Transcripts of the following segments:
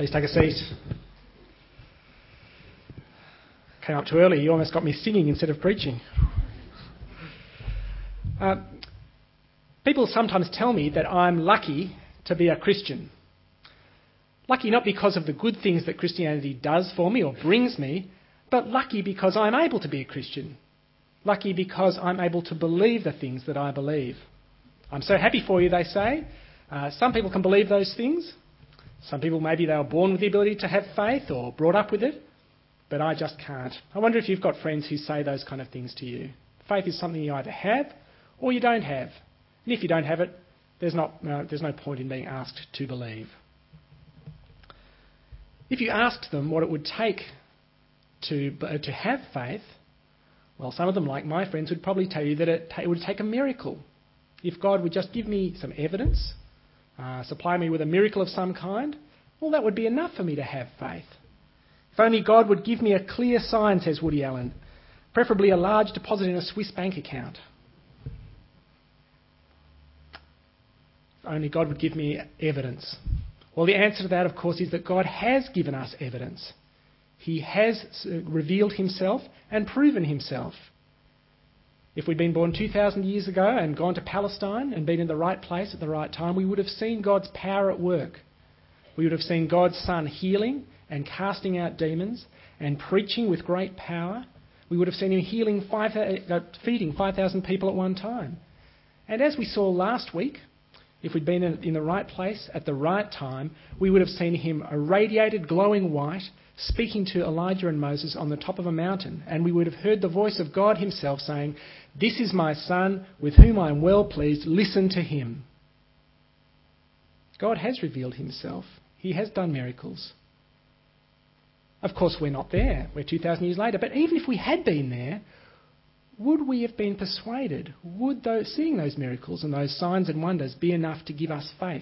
Please take a seat. Came up too early. You almost got me singing instead of preaching. People sometimes tell me that I'm lucky to be a Christian. Lucky not because of the good things that Christianity does for me or brings me, but lucky because I'm able to be a Christian. Lucky because I'm able to believe the things that I believe. I'm so happy for you, they say. Some people can believe those things. Some people, maybe they were born with the ability to have faith or brought up with it, but I just can't. I wonder if you've got friends who say those kind of things to you. Faith is something you either have or you don't have. And if you don't have it, there's no point in being asked to believe. If you asked them what it would take to have faith, well, some of them, like my friends, would probably tell you that it would take a miracle. If God would just give me some evidence, supply me with a miracle of some kind, well, that would be enough for me to have faith. If only God would give me a clear sign, says Woody Allen, preferably a large deposit in a Swiss bank account. If only God would give me evidence. Well, the answer to that, of course, is that God has given us evidence. He has revealed himself and proven himself. If we'd been born 2,000 years ago and gone to Palestine and been in the right place at the right time, we would have seen God's power at work. We would have seen God's Son healing and casting out demons and preaching with great power. We would have seen him feeding 5,000 people at one time. And as we saw last week, if we'd been in the right place at the right time, we would have seen him irradiated, glowing white, speaking to Elijah and Moses on the top of a mountain. And we would have heard the voice of God himself saying, "This is my Son, with whom I am well pleased. Listen to him." God has revealed himself. He has done miracles. Of course, we're not there. We're 2,000 years later. But even if we had been there, would we have been persuaded? Would seeing those miracles and those signs and wonders be enough to give us faith?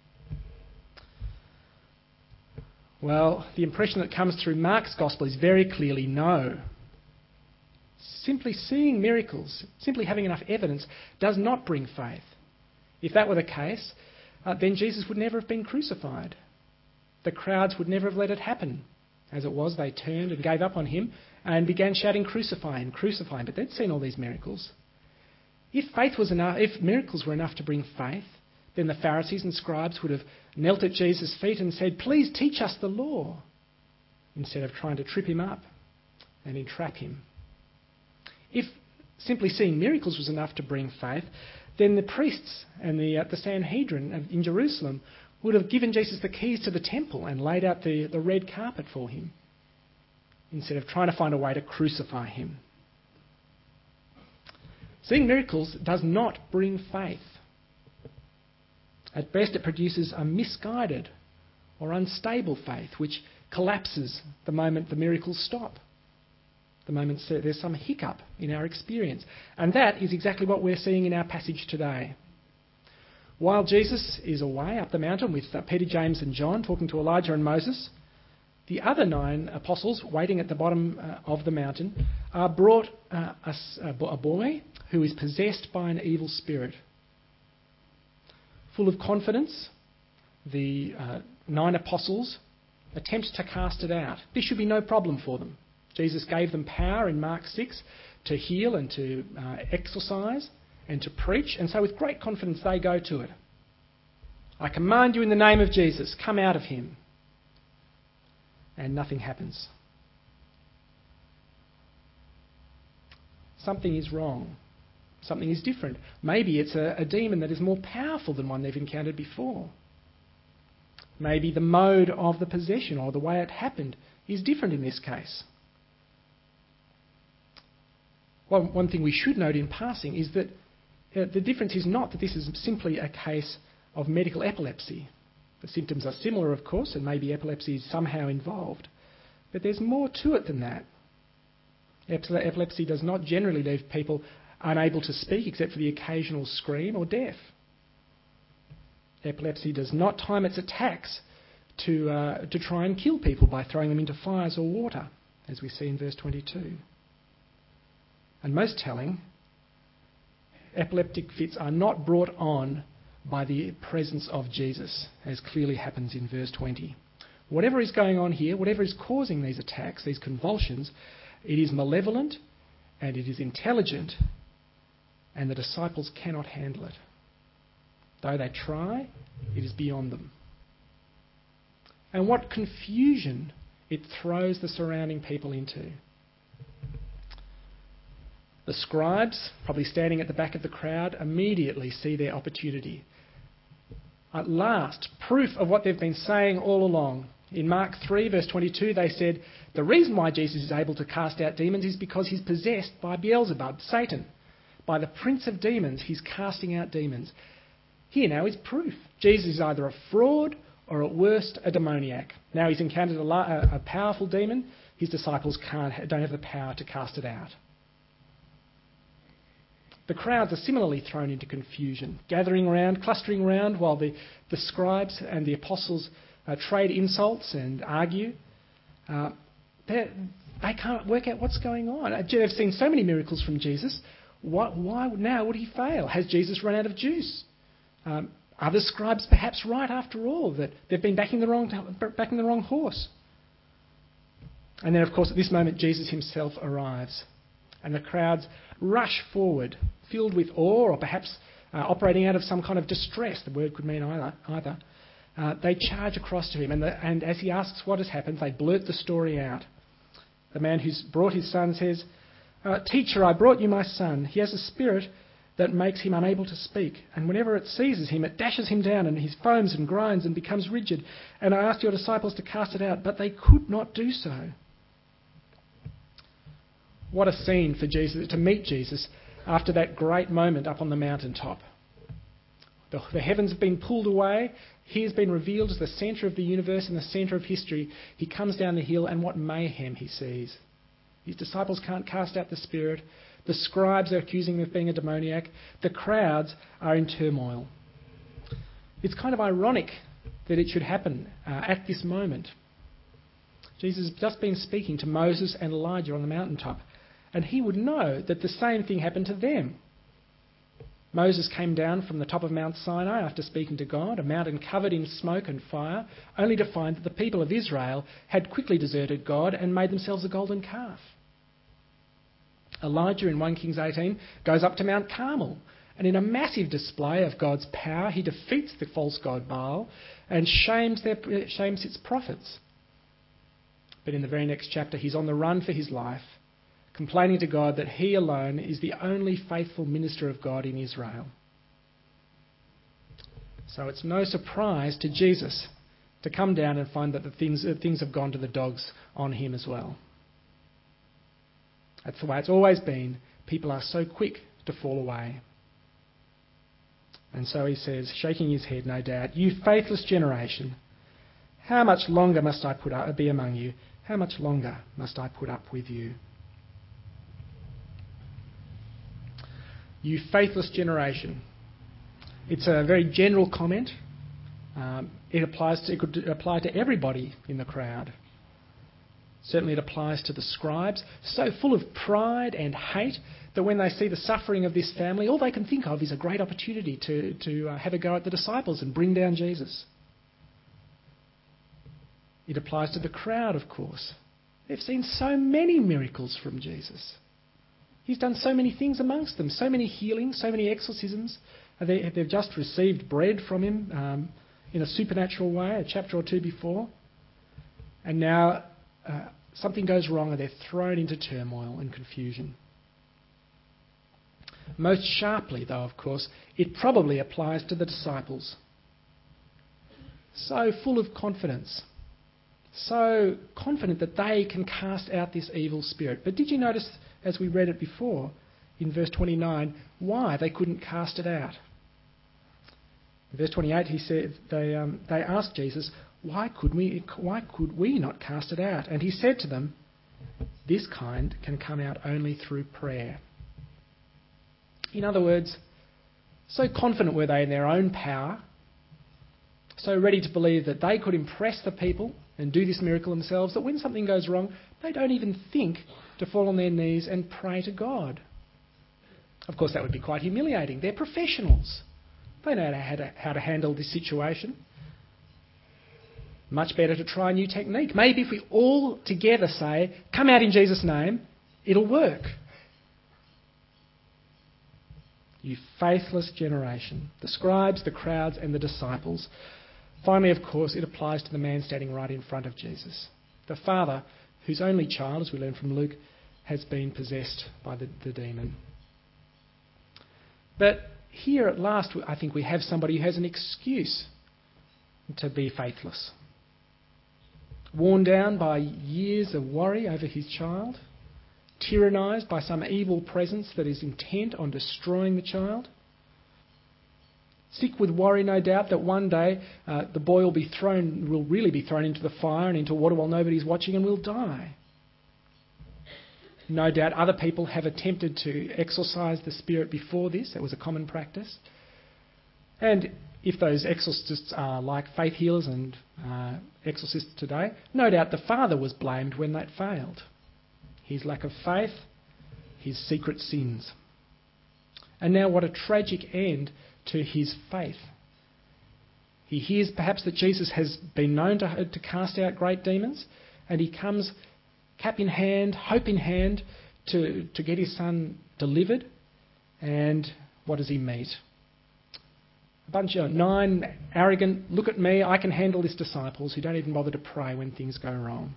Well, the impression that comes through Mark's Gospel is very clearly no. Simply seeing miracles, simply having enough evidence, does not bring faith. If that were the case, then Jesus would never have been crucified. The crowds would never have let it happen. As it was, they turned and gave up on him and began shouting, "Crucify him, crucify him." But they'd seen all these miracles. If miracles were enough to bring faith, then the Pharisees and scribes would have knelt at Jesus' feet and said, "Please teach us the law," instead of trying to trip him up and entrap him. If simply seeing miracles was enough to bring faith, then the priests and the Sanhedrin in Jerusalem would have given Jesus the keys to the temple and laid out the red carpet for him, instead of trying to find a way to crucify him. Seeing miracles does not bring faith. At best, it produces a misguided or unstable faith, which collapses the moment the miracles stop, the moment there's some hiccup in our experience. And that is exactly what we're seeing in our passage today. While Jesus is away up the mountain with Peter, James and John talking to Elijah and Moses, the other 9 apostles waiting at the bottom of the mountain are brought a boy who is possessed by an evil spirit. Full of confidence, the 9 apostles attempt to cast it out. This should be no problem for them. Jesus gave them power in Mark 6 to heal and to exorcise and to preach, and so with great confidence they go to it. "I command you in the name of Jesus, come out of him." And nothing happens. Something is wrong. Something is different. Maybe it's a demon that is more powerful than one they've encountered before. Maybe the mode of the possession or the way it happened is different in this case. Well, one thing we should note in passing is that the difference is not that this is simply a case of medical epilepsy. The symptoms are similar, of course, and maybe epilepsy is somehow involved. But there's more to it than that. Epilepsy does not generally leave people unable to speak except for the occasional scream or deaf. Epilepsy does not time its attacks to try and kill people by throwing them into fires or water, as we see in verse 22. And most telling, epileptic fits are not brought on by the presence of Jesus, as clearly happens in verse 20. Whatever is going on here, whatever is causing these attacks, these convulsions, it is malevolent and it is intelligent, and the disciples cannot handle it. Though they try, it is beyond them. And what confusion it throws the surrounding people into. The scribes, probably standing at the back of the crowd, immediately see their opportunity. At last, proof of what they've been saying all along. In Mark 3, verse 22, they said, the reason why Jesus is able to cast out demons is because he's possessed by Beelzebub, Satan. By the prince of demons, he's casting out demons. Here now is proof. Jesus is either a fraud or at worst a demoniac. Now he's encountered a powerful demon. His disciples don't have the power to cast it out. The crowds are similarly thrown into confusion, gathering around, clustering around while the scribes and the apostles trade insults and argue. They can't work out what's going on. They've seen so many miracles from Jesus. Why now would he fail? Has Jesus run out of juice? Are the scribes perhaps right after all, that they've been backing the wrong horse? And then, of course, at this moment, Jesus himself arrives. And the crowds rush forward, filled with awe, or perhaps operating out of some kind of distress. The word could mean either. They charge across to him, and as he asks what has happened, they blurt the story out. The man who's brought his son says, Teacher, I brought you my son. He has a spirit that makes him unable to speak. And whenever it seizes him, it dashes him down, and he foams and grinds and becomes rigid. And I asked your disciples to cast it out, but they could not do so. What a scene for Jesus to meet Jesus after that great moment up on the mountaintop. The heavens have been pulled away. He has been revealed as the centre of the universe and the centre of history. He comes down the hill, and what mayhem he sees. His disciples can't cast out the spirit. The scribes are accusing him of being a demoniac. The crowds are in turmoil. It's kind of ironic that it should happen at this moment. Jesus has just been speaking to Moses and Elijah on the mountaintop, and he would know that the same thing happened to them. Moses came down from the top of Mount Sinai after speaking to God, a mountain covered in smoke and fire, only to find that the people of Israel had quickly deserted God and made themselves a golden calf. Elijah in 1 Kings 18 goes up to Mount Carmel, and in a massive display of God's power, he defeats the false god Baal and shames its prophets. But in the very next chapter, he's on the run for his life, complaining to God that he alone is the only faithful minister of God in Israel. So it's no surprise to Jesus to come down and find that the things have gone to the dogs on him as well. That's the way it's always been. People are so quick to fall away. And so he says, shaking his head, no doubt, you faithless generation, how much longer must I be among you? How much longer must I put up with you? You faithless generation. It's a very general comment. It could apply to everybody in the crowd. Certainly it applies to the scribes, so full of pride and hate that when they see the suffering of this family, all they can think of is a great opportunity to have a go at the disciples and bring down Jesus. It applies to the crowd, of course. They've seen so many miracles from Jesus. He's done so many things amongst them, so many healings, so many exorcisms. They've just received bread from him in a supernatural way, a chapter or two before. And now something goes wrong and they're thrown into turmoil and confusion. Most sharply, though, of course, it probably applies to the disciples. So full of confidence. So confident that they can cast out this evil spirit. But did you notice, as we read it before, in verse 29, why they couldn't cast it out? In verse 28, he said they asked Jesus, why could we not cast it out? And he said to them, this kind can come out only through prayer. In other words, so confident were they in their own power, so ready to believe that they could impress the people and do this miracle themselves, that when something goes wrong, they don't even think to fall on their knees and pray to God. Of course, that would be quite humiliating. They're professionals. They know how to handle this situation. Much better to try a new technique. Maybe if we all together say, come out in Jesus' name, it'll work. You faithless generation. The scribes, the crowds and the disciples. Finally, of course, it applies to the man standing right in front of Jesus. The father, whose only child, as we learn from Luke, has been possessed by the demon. But here at last, I think we have somebody who has an excuse to be faithless. Worn down by years of worry over his child, tyrannised by some evil presence that is intent on destroying the child, sick with worry, no doubt, that one day the boy will really be thrown into the fire and into water while nobody's watching and will die. No doubt other people have attempted to exorcise the spirit before this. That was a common practice. And if those exorcists are like faith healers and exorcists today, no doubt the father was blamed when that failed. His lack of faith, his secret sins. And now what a tragic end to his faith. He hears perhaps that Jesus has been known to cast out great demons, and he comes cap in hand, hope in hand, to get his son delivered. And what does he meet? A bunch of 9 arrogant, look at me, I can handle this disciples who don't even bother to pray when things go wrong.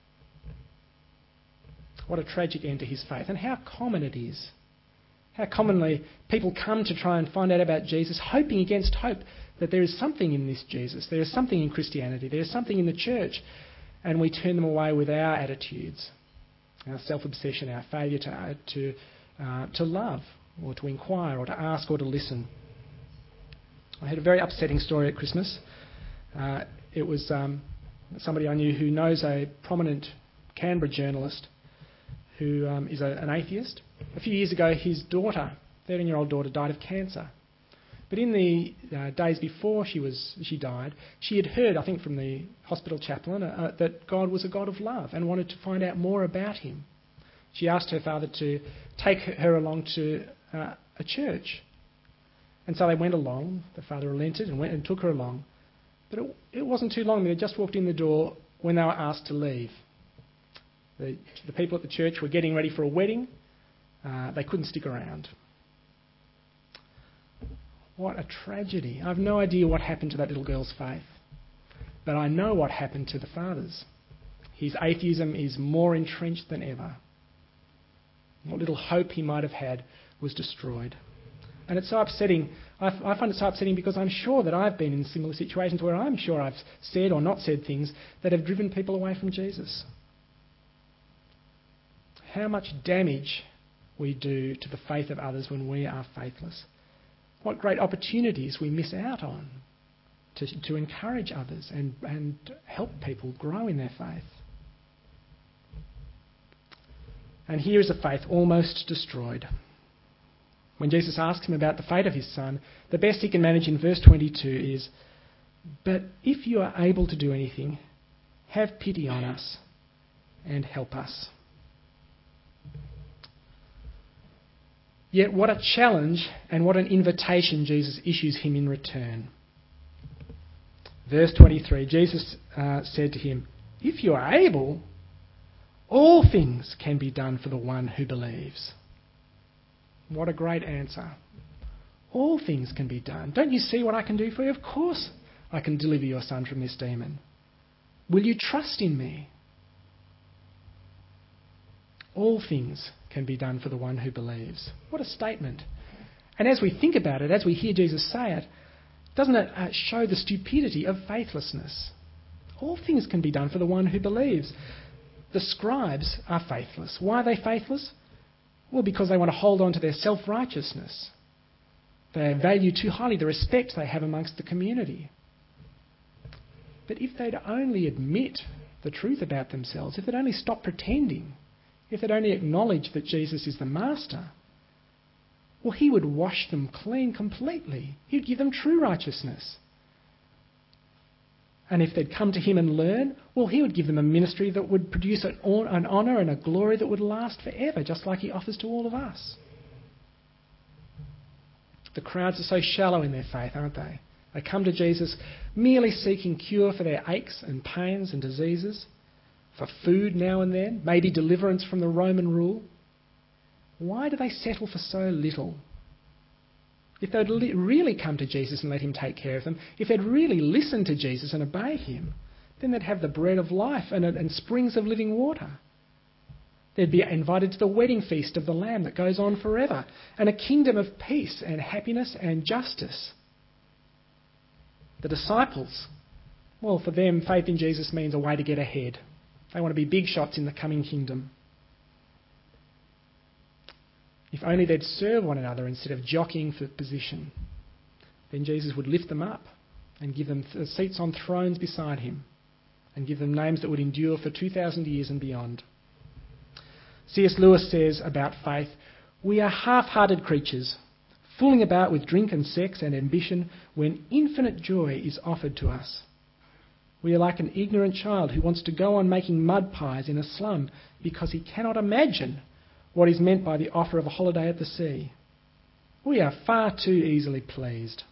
What a tragic end to his faith. And how common it is. How commonly people come to try and find out about Jesus, hoping against hope that there is something in this Jesus, there is something in Christianity, there is something in the church, and we turn them away with our attitudes, our self-obsession, our failure to love or to inquire or to ask or to listen. I had a very upsetting story at Christmas. It was somebody I knew who knows a prominent Canberra journalist who is an atheist. A few years ago, his daughter, 13-year-old daughter, died of cancer. But in the days before she died, she had heard, I think from the hospital chaplain, that God was a God of love and wanted to find out more about him. She asked her father to take her along to a church. And so they went along. The father relented and went and took her along. But it wasn't too long. They had just walked in the door when they were asked to leave. The people at the church were getting ready for a wedding. They couldn't stick around. What a tragedy. I have no idea what happened to that little girl's faith. But I know what happened to the father's. His atheism is more entrenched than ever. What little hope he might have had was destroyed. And it's so upsetting. I find it so upsetting because I'm sure that I've been in similar situations where I'm sure I've said or not said things that have driven people away from Jesus. How much damage we do to the faith of others when we are faithless. What great opportunities we miss out on to encourage others and help people grow in their faith. And here is a faith almost destroyed. When Jesus asks him about the fate of his son, the best he can manage in verse 22 is, "But if you are able to do anything, have pity on us and help us." Yet what a challenge and what an invitation Jesus issues him in return. Verse 23, Jesus said to him, "If you are able, all things can be done for the one who believes." What a great answer. All things can be done. Don't you see what I can do for you? Of course I can deliver your son from this demon. Will you trust in me? All things can be done for the one who believes. What a statement. And as we think about it, as we hear Jesus say it, doesn't it show the stupidity of faithlessness? All things can be done for the one who believes. The scribes are faithless. Why are they faithless? Well, because they want to hold on to their self-righteousness. They value too highly the respect they have amongst the community. But if they'd only admit the truth about themselves, if they'd only stop pretending, if they'd only acknowledge that Jesus is the master, well, he would wash them clean completely. He'd give them true righteousness. And if they'd come to him and learn, well, he would give them a ministry that would produce an honour and a glory that would last forever, just like he offers to all of us. The crowds are so shallow in their faith, aren't they? They come to Jesus merely seeking cure for their aches and pains and diseases, for food now and then, maybe deliverance from the Roman rule. Why do they settle for so little? If they'd really come to Jesus and let him take care of them, if they'd really listened to Jesus and obey him, then they'd have the bread of life and springs of living water. They'd be invited to the wedding feast of the Lamb that goes on forever, and a kingdom of peace and happiness and justice. The disciples, well, for them, faith in Jesus means a way to get ahead. They want to be big shots in the coming kingdom. If only they'd serve one another instead of jockeying for position, then Jesus would lift them up and give them seats on thrones beside him and give them names that would endure for 2,000 years and beyond. C.S. Lewis says about faith, "We are half-hearted creatures, fooling about with drink and sex and ambition when infinite joy is offered to us. We are like an ignorant child who wants to go on making mud pies in a slum because he cannot imagine what is meant by the offer of a holiday at the sea. We are far too easily pleased.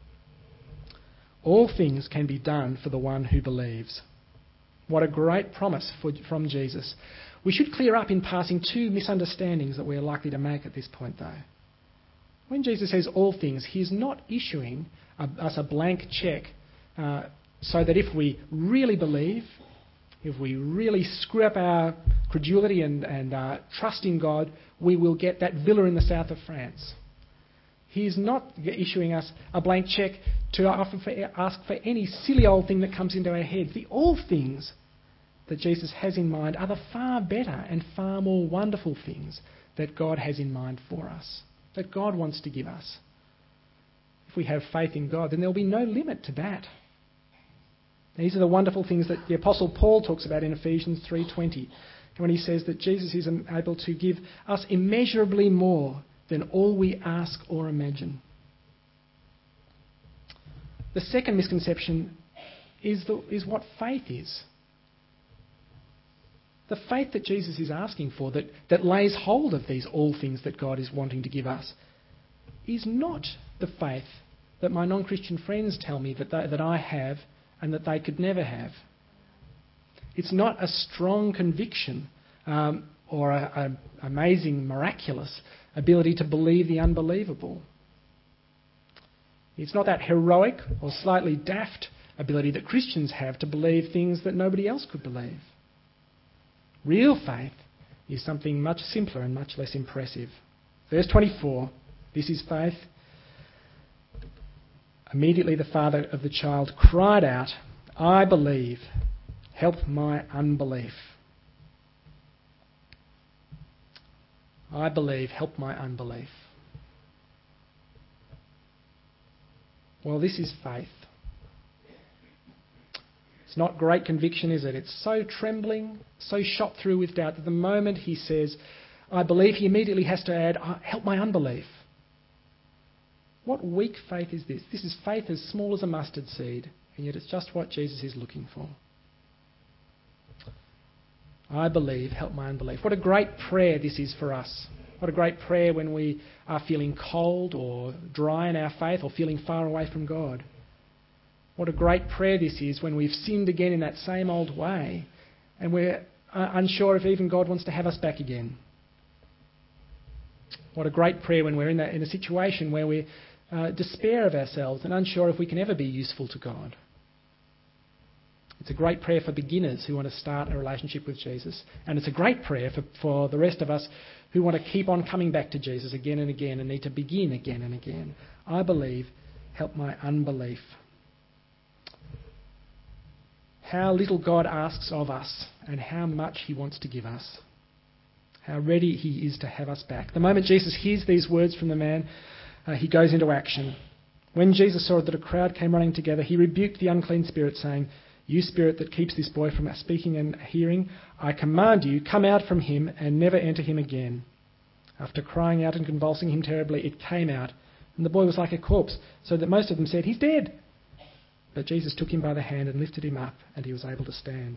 All things can be done for the one who believes." What a great promise from Jesus. We should clear up in passing two misunderstandings that we are likely to make at this point, though. When Jesus says all things, he is not issuing us a blank cheque so that if we really believe, if we really screw up our credulity and trust in God, we will get that villa in the south of France. He is not issuing us a blank cheque to ask for any silly old thing that comes into our heads. The all things that Jesus has in mind are the far better and far more wonderful things that God has in mind for us, that God wants to give us. If we have faith in God, then there will be no limit to that. These are the wonderful things that the Apostle Paul talks about in Ephesians 3:20, when he says that Jesus is able to give us immeasurably more than all we ask or imagine. The second misconception is what faith is. The faith that Jesus is asking for, that lays hold of these all things that God is wanting to give us, is not the faith that my non-Christian friends tell me that I have and that they could never have. It's not a strong conviction or an amazing, miraculous ability to believe the unbelievable. It's not that heroic or slightly daft ability that Christians have to believe things that nobody else could believe. Real faith is something much simpler and much less impressive. Verse 24, this is faith. Immediately the father of the child cried out, "I believe, help my unbelief." I believe, help my unbelief. Well, this is faith. It's not great conviction, is it? It's so trembling, so shot through with doubt that the moment he says, "I believe," he immediately has to add, "help my unbelief." What weak faith is this? This is faith as small as a mustard seed, and yet it's just what Jesus is looking for. I believe, help my unbelief. What a great prayer this is for us. What a great prayer when we are feeling cold or dry in our faith or feeling far away from God. What a great prayer this is when we've sinned again in that same old way and we're unsure if even God wants to have us back again. What a great prayer when we're in a situation where we despair of ourselves and unsure if we can ever be useful to God. It's a great prayer for beginners who want to start a relationship with Jesus. And it's a great prayer for the rest of us who want to keep on coming back to Jesus again and again and need to begin again and again. I believe, help my unbelief. How little God asks of us and how much he wants to give us. How ready he is to have us back. The moment Jesus hears these words from the man, he goes into action. When Jesus saw that a crowd came running together, he rebuked the unclean spirit, saying, "You spirit that keeps this boy from speaking and hearing, I command you, come out from him and never enter him again." After crying out and convulsing him terribly, it came out, and the boy was like a corpse, so that most of them said, "He's dead." But Jesus took him by the hand and lifted him up, and he was able to stand.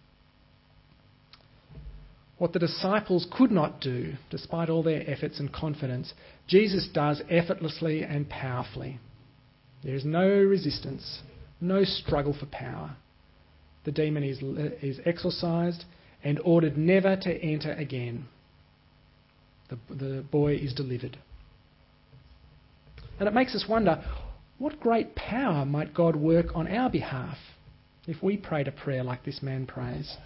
What the disciples could not do, despite all their efforts and confidence, Jesus does effortlessly and powerfully. There is no resistance, no struggle for power. The demon is exorcised and ordered never to enter again. The boy is delivered. And it makes us wonder, what great power might God work on our behalf if we prayed a prayer like this man prays?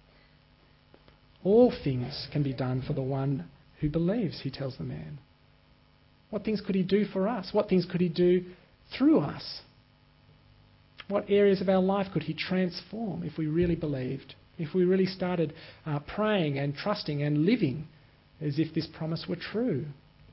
All things can be done for the one who believes, he tells the man. What things could he do for us? What things could he do through us? What areas of our life could he transform if we really believed? If we really started praying and trusting and living as if this promise were true?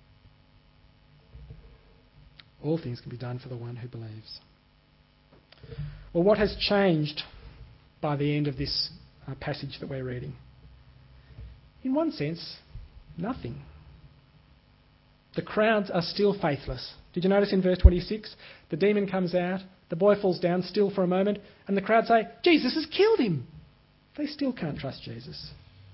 All things can be done for the one who believes. Well, what has changed by the end of this passage that we're reading? In one sense, nothing. The crowds are still faithless. Did you notice in verse 26? The demon comes out, the boy falls down still for a moment, and the crowd say, Jesus has killed him. They still can't trust Jesus.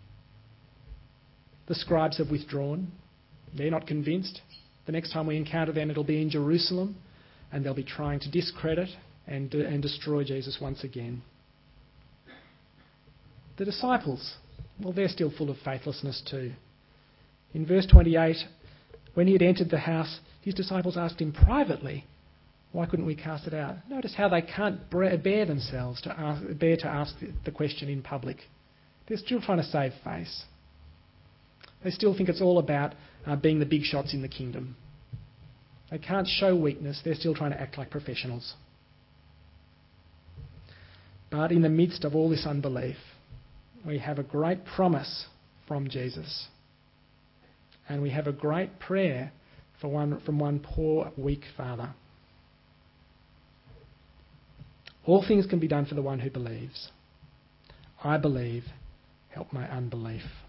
The scribes have withdrawn. They're not convinced. The next time we encounter them, it'll be in Jerusalem, and they'll be trying to discredit and destroy Jesus once again. The disciples, well, they're still full of faithlessness too. In verse 28, when he had entered the house, his disciples asked him privately, why couldn't we cast it out? Notice how they can't bear themselves to ask the question in public. They're still trying to save face. They still think it's all about being the big shots in the kingdom. They can't show weakness. They're still trying to act like professionals. But in the midst of all this unbelief, we have a great promise from Jesus. And we have a great prayer from one poor, weak father. All things can be done for the one who believes. I believe. Help my unbelief.